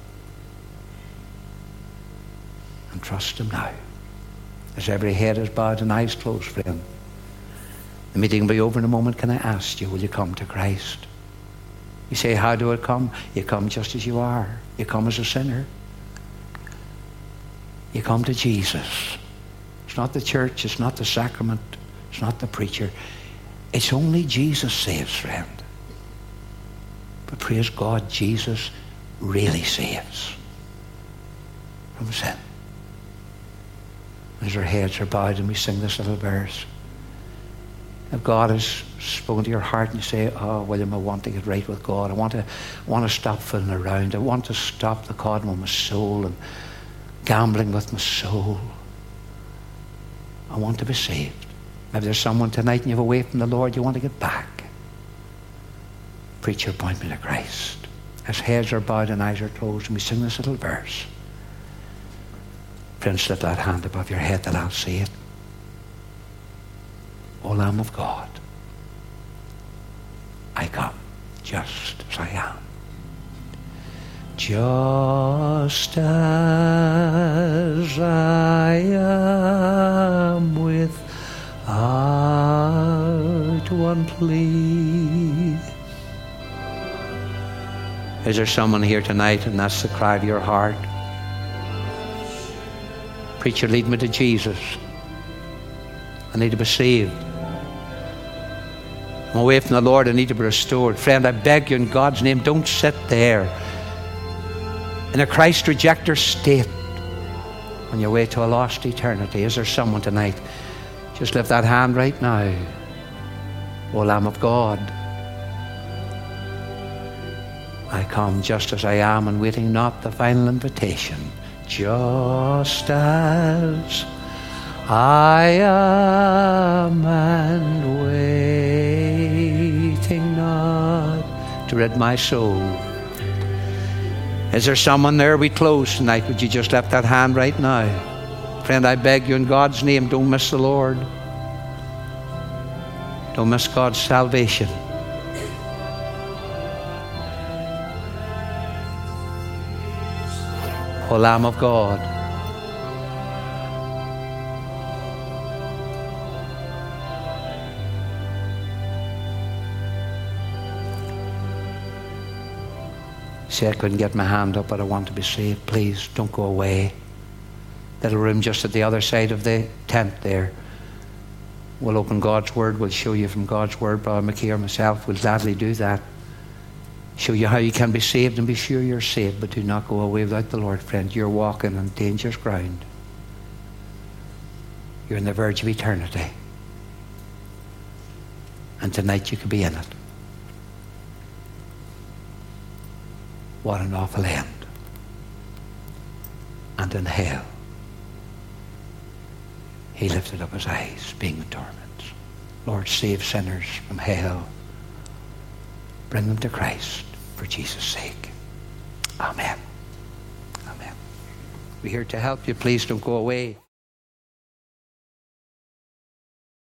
And trust him now. As every head is bowed and eyes closed, friend. The meeting will be over in a moment. Can I ask you, will you come to Christ? You say, how do I come? You come just as you are. You come as a sinner. You come to Jesus. It's not the church. It's not the sacrament. It's not the preacher. It's only Jesus saves, friend. But praise God, Jesus really saves from sin. As our heads are bowed and we sing this little verse, if God has spoken to your heart and you say, oh, William, I want to get right with God. I want to, I want to stop fooling around. I want to stop the coddling of my soul and gambling with my soul. I want to be saved. Maybe there's someone tonight and you're away from the Lord, you want to get back. Preacher, point me to Christ. As heads are bowed and eyes are closed and we sing this little verse. Friends, slip that hand above your head that I'll see it. O Lamb of God, I come just as I am. Just as I am, without one plea. Is there someone here tonight and that's the cry of your heart? Preacher, lead me to Jesus. I need to be saved. I'm away from the Lord. I need to be restored. Friend, I beg you in God's name, don't sit there in a Christ rejecter state on your way to a lost eternity. Is there someone tonight? Just lift that hand right now. O Lamb of God, I come just as I am and waiting not the final invitation. Just as I am and waiting not to rid my soul. Is there someone there? We close tonight. Would you just lift that hand right now? Friend, I beg you in God's name, don't miss the Lord. Don't miss God's salvation. O Lamb of God, say I couldn't get my hand up, but I want to be saved. Please don't go away. Little room just at the other side of the tent there. We'll open God's Word. We'll show you from God's Word. Brother McKee or myself will gladly do that. Show you how you can be saved and be sure you're saved, but do not go away without the Lord, friend. You're walking on dangerous ground. You're on the verge of eternity. And tonight you could be in it. What an awful end. And in hell, he lifted up his eyes, being in torments. Lord, save sinners from hell. Bring them to Christ for Jesus' sake. Amen. Amen. We're here to help you. Please don't go away.